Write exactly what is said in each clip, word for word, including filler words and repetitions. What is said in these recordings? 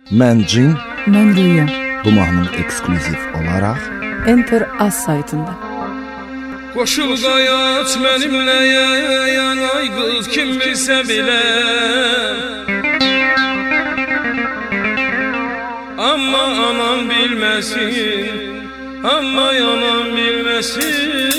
Mən Cin, Mən Rüya. bu mahnı ekskluziv olaraq Enter Az saytında. Qoşul qayat mənimlə yanay qız kim bilsə bilə. Amma anam bilməsin, amma anam bilməsin.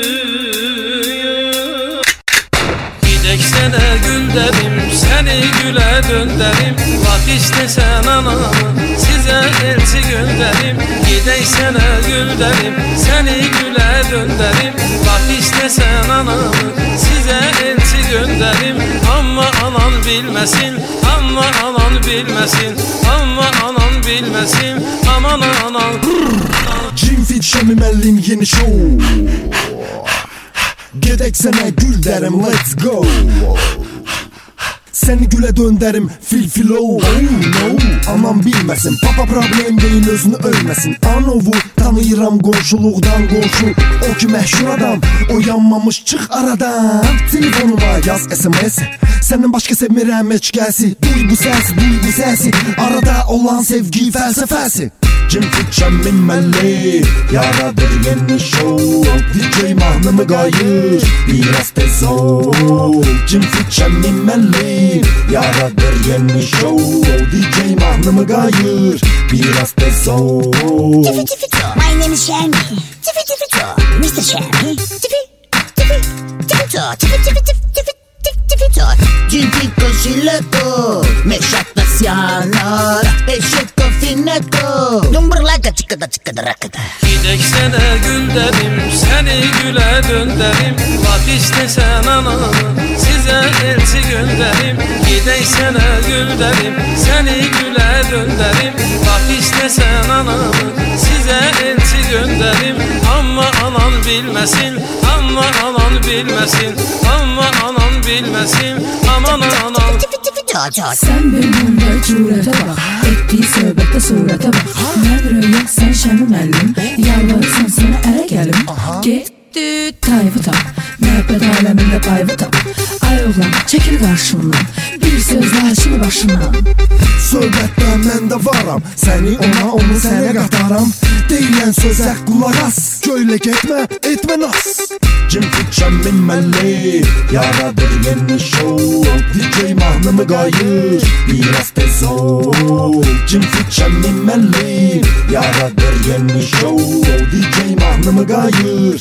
Gidək sənə gül dedim, səni gülə döndərim. Vaxt istəsən anamı, sizə elçi göndərim. Gidək sənə gül dedim, səni gülə döndərim. Vaxt istəsən anamı, sizə elçi göndərim. Amma anan bilməsin, amma anan bilməsin, amma anan bilməsin, aman anan. Cin Fit Şemi Məllim yeni show. Gedək sənə gül dərim, let's go. Səni gülə döndərim, fil filo. Oh no, anam bilməsin, papa problem deyil, özünü ölməsin. Anovu tanıyıram qonşuluqdan qonşu. O ki məşhur adam, o yanmamış çıx aradan. Telefonuma yaz S M S, səndən başqa sevmirəm heç kəsi. Duy bu səsi, duy bu səsi, arada olan sevgi fəlsəfəsi. Cin Fit Şemi Məllim yaradır yeni show. D J mahnımı qayır, biraz tez ol. Cin Fit Şemi Məllim yaradır yeni show. D J mahnımı qayır, biraz tez ol. Tiffy Tiffy Talk. My name is Shami. Tiffy Tiffy Talk. Mister Shami. Tiffy Tiffy Tiffy Talk. Tiffy Tiffy Tiffy Tiffy Talk. Cin Fit Cosileto. Meşakta siyanar. Eşekto fineto. Numberlaka çıkada çıkada rakada. Gidək sənə gül dedim, səni gülə döndərim. Vaxt istəsən anamı, sizə elçi göndərim. Gidək sənə gül dedim, səni gülə döndərim. Vaxt istəsən anamı, sizə elçi göndərim. Amma anan bilməsin, amma anan bilməsin, amma anan bilməsin, aman anan. Tiffy Tiffy Talk Talk. Sen benimle cürete bak, ettiği söhbette surete bak. Ben Rüya, sen Şemi Məllim. Yalvarırsan sana ərə gəlim. Getdi tayfı tap, məhəbbət aləmində qayvı tap. Ay oğlan, çəkil qarşımdan, bir sözlə açıl başından. Söhbətdə mən də varam, səni ona, onu sənə qatarım. Deyilən sözə qulaq as, göylə getmə, etmə nas. Cin Fit Şemi Məllim yaradır yeni show. D J mahnımı qayır, biraz tez ol. Cin Fit Şemi Məllim yaradır yeni show. D J mahnımı qayır.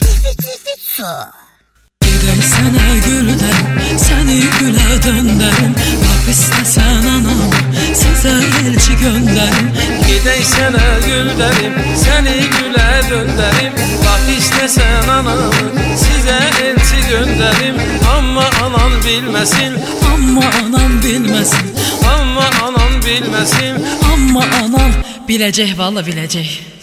Gidək sənə gül derim, səni gülə döndərim. Vaxt istəsən anam, sizə elçi göndərim. Gidək sənə gül derim, səni gülə döndərim. Vaxt istəsən anam, sizə elçi göndərim. Amma anan bilməsin, amma anan bilməsin, amma anan bilməsin, Amma anam biləcək, valla biləcək.